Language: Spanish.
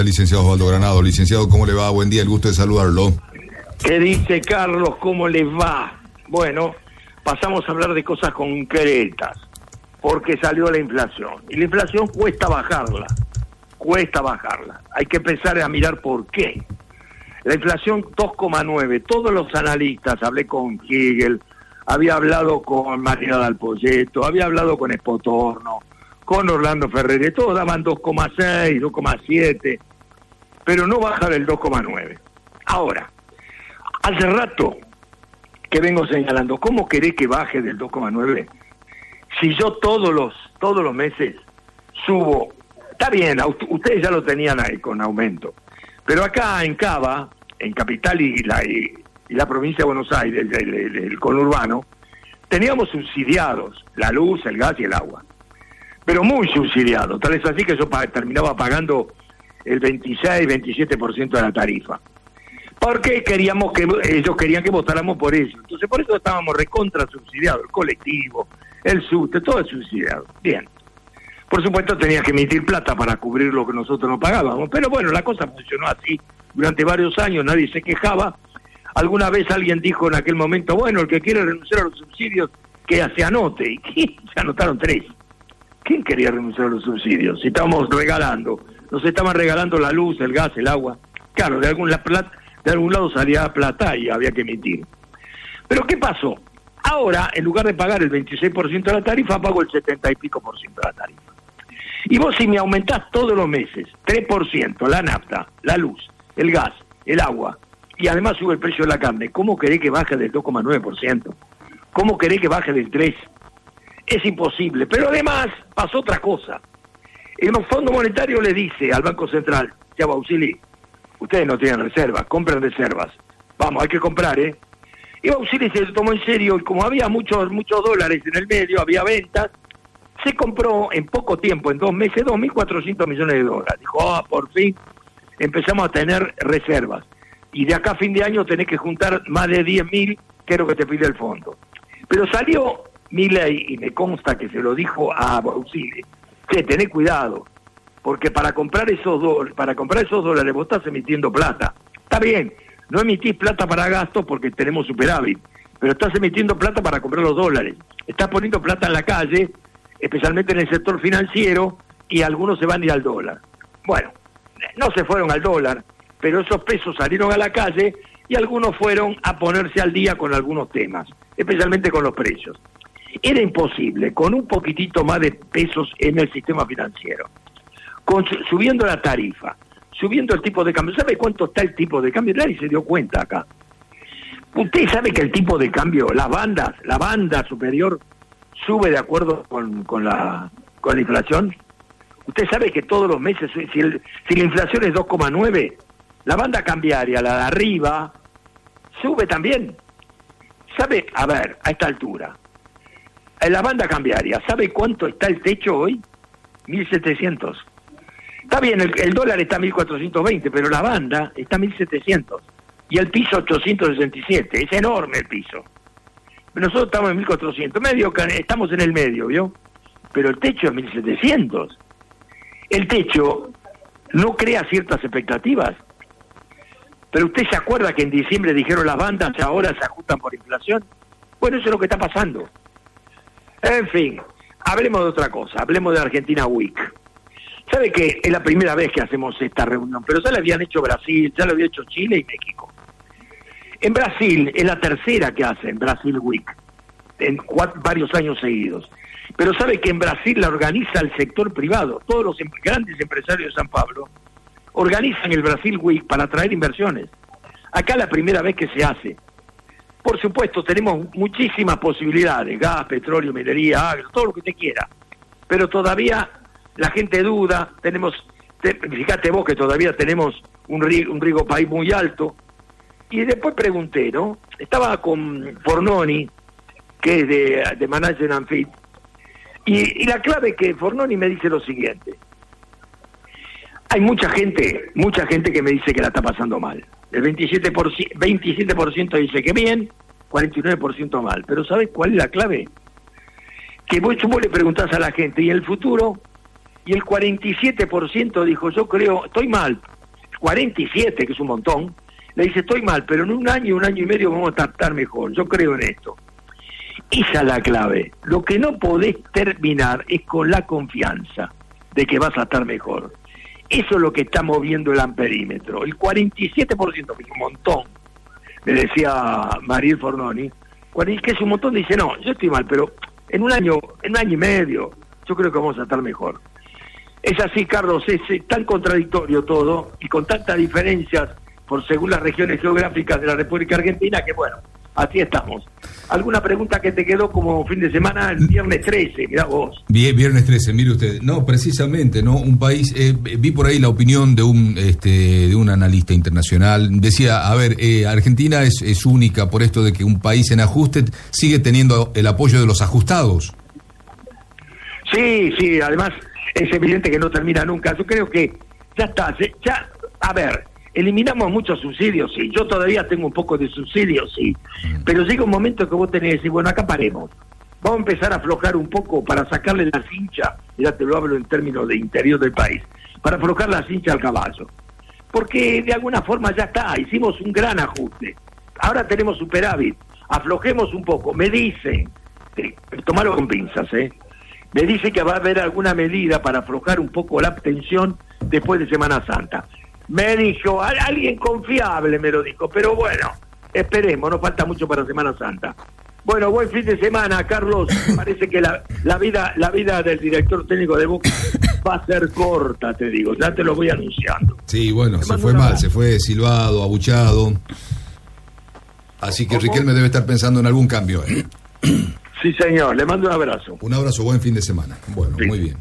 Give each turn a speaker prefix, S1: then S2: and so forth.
S1: Licenciado Osvaldo Granado. Licenciado, ¿cómo le va? Buen día, el gusto de saludarlo.
S2: ¿Qué dice Carlos? ¿Cómo les va? Bueno, pasamos a hablar de cosas concretas, porque salió la inflación. Y la inflación cuesta bajarla. Hay que empezar a mirar por qué. La inflación 2,9. Todos los analistas, hablé con Hegel, había hablado con Marina Dalpolletto, había hablado con Espotorno, con Orlando Ferrere, todos daban 2,6, 2,7, pero no baja del 2,9. Ahora, hace rato que vengo señalando, ¿cómo querés que baje del 2,9? Si yo todos los meses subo, está bien, ustedes ya lo tenían ahí con aumento, pero acá en Cava, en Capital y la provincia de Buenos Aires, el conurbano, teníamos subsidiados la luz, el gas y el agua, pero muy subsidiados, tal es así que yo terminaba pagando el 26, 27% de la tarifa. Porque ellos querían que votáramos por eso. Entonces por eso estábamos recontra subsidiados, el colectivo, el subte, todo es subsidiado. Bien. Por supuesto tenías que emitir plata para cubrir lo que nosotros no pagábamos, pero bueno, la cosa funcionó así durante varios años, nadie se quejaba. Alguna vez alguien dijo en aquel momento, bueno, el que quiere renunciar a los subsidios, que se anote. Y se anotaron 3. ¿Quién quería renunciar a los subsidios? Si estábamos regalando, nos estaban regalando la luz, el gas, el agua. Claro, de algún lado salía plata y había que emitir. Pero ¿qué pasó? Ahora, en lugar de pagar el 26% de la tarifa, pago el 70 y pico por ciento de la tarifa. Y vos si me aumentás todos los meses 3%, la nafta, la luz, el gas, el agua, y además sube el precio de la carne, ¿cómo querés que baje del 2,9%? ¿Cómo querés que baje del 3%? Es imposible. Pero además pasó otra cosa. El Fondo Monetario le dice al Banco Central, ya Bausili, ustedes no tienen reservas, compren reservas. Vamos, hay que comprar, ¿eh? Y Bausili se lo tomó en serio y como había muchos dólares en el medio, había ventas, se compró en poco tiempo, en 2 meses, 2.400 millones de dólares. Dijo, por fin empezamos a tener reservas. Y de acá a fin de año tenés que juntar más de 10.000, que es lo que te pide el fondo. Pero salió Milei, y me consta que se lo dijo a Bausili, que tenés cuidado, porque para comprar esos dólares vos estás emitiendo plata. Está bien, no emitís plata para gastos porque tenemos superávit, pero estás emitiendo plata para comprar los dólares. Estás poniendo plata en la calle, especialmente en el sector financiero, y algunos se van a ir al dólar. Bueno, no se fueron al dólar, pero esos pesos salieron a la calle y algunos fueron a ponerse al día con algunos temas, especialmente con los precios. Era imposible, con un poquitito más de pesos en el sistema financiero, subiendo la tarifa, subiendo el tipo de cambio. ¿Sabe cuánto está el tipo de cambio? Nadie se dio cuenta acá. Usted sabe que el tipo de cambio, la banda superior sube de acuerdo con la inflación. Usted sabe que todos los meses, si la inflación es 2,9, la banda cambiaria, la de arriba, sube también. ¿Sabe? A ver, a esta altura, en la banda cambiaria, ¿sabe cuánto está el techo hoy? 1.700. Está bien, el dólar está a 1.420, pero la banda está a 1.700. Y el piso 867, es enorme el piso. Nosotros estamos en 1.400, estamos en el medio, ¿vio? Pero el techo es 1.700. El techo no crea ciertas expectativas. Pero usted se acuerda que en diciembre dijeron las bandas que ahora se ajustan por inflación. Bueno, eso es lo que está pasando. En fin, hablemos de otra cosa, hablemos de Argentina Week. ¿Sabe que es la primera vez que hacemos esta reunión? Pero ya la habían hecho Brasil, ya lo había hecho Chile y México. En Brasil es la tercera que hacen Brasil Week, en varios años seguidos. Pero sabe que en Brasil la organiza el sector privado. Todos los grandes empresarios de San Pablo organizan el Brasil Week para atraer inversiones. Acá la primera vez que se hace. Por supuesto, tenemos muchísimas posibilidades, gas, petróleo, minería, agro, todo lo que usted quiera. Pero todavía la gente duda, fíjate vos que todavía tenemos un riesgo país muy alto. Y después pregunté, ¿no? Estaba con Fornoni, que es de Management and Fit, y la clave es que Fornoni me dice lo siguiente. Hay mucha gente que me dice que la está pasando mal. El 27% dice que bien, 49% mal. Pero ¿sabes cuál es la clave? Que vos le preguntás a la gente, ¿y el futuro? y el 47% dijo, yo creo, estoy mal. 47, que es un montón, le dice, estoy mal, pero en un año y medio vamos a estar mejor, yo creo en esto. Esa es la clave. Lo que no podés terminar es con la confianza de que vas a estar mejor. Eso es lo que está moviendo el amperímetro. El 47%, que es un montón, me decía Mariel Fornoni, que es un montón, dice, no, yo estoy mal, pero en un año y medio, yo creo que vamos a estar mejor. Es así, Carlos, es tan contradictorio todo, y con tantas diferencias por según las regiones geográficas de la República Argentina, que bueno, así estamos. ¿Alguna pregunta que te quedó como fin de semana? El viernes 13, mirá vos.
S1: Bien, viernes 13, mire usted. No, precisamente, ¿no? Un país, vi por ahí la opinión de un analista internacional. Decía, a ver, Argentina es única por esto de que un país en ajuste sigue teniendo el apoyo de los ajustados.
S2: Sí, además es evidente que no termina nunca. Yo creo que ya está, a ver, eliminamos muchos subsidios, sí. Yo todavía tengo un poco de subsidios, sí. Pero llega un momento que vos tenés que decir, bueno, acá paremos. Vamos a empezar a aflojar un poco para sacarle la cincha, ya te lo hablo en términos de interior del país, para aflojar la cincha al caballo. Porque de alguna forma ya está, hicimos un gran ajuste. Ahora tenemos superávit, aflojemos un poco. Me dicen, tomalo con pinzas, me dice que va a haber alguna medida para aflojar un poco la tensión después de Semana Santa. Me dijo, alguien confiable me lo dijo, pero bueno, esperemos, no falta mucho para Semana Santa. Bueno, buen fin de semana, Carlos. Parece que la vida del director técnico de Boca va a ser corta, te digo, ya te lo voy anunciando.
S1: Sí, bueno, se fue mal, se fue silbado, abuchado. Así que Riquelme debe estar pensando en algún cambio.
S2: Sí, señor, le mando un abrazo.
S1: Un abrazo, buen fin de semana. Bueno, sí. Muy bien.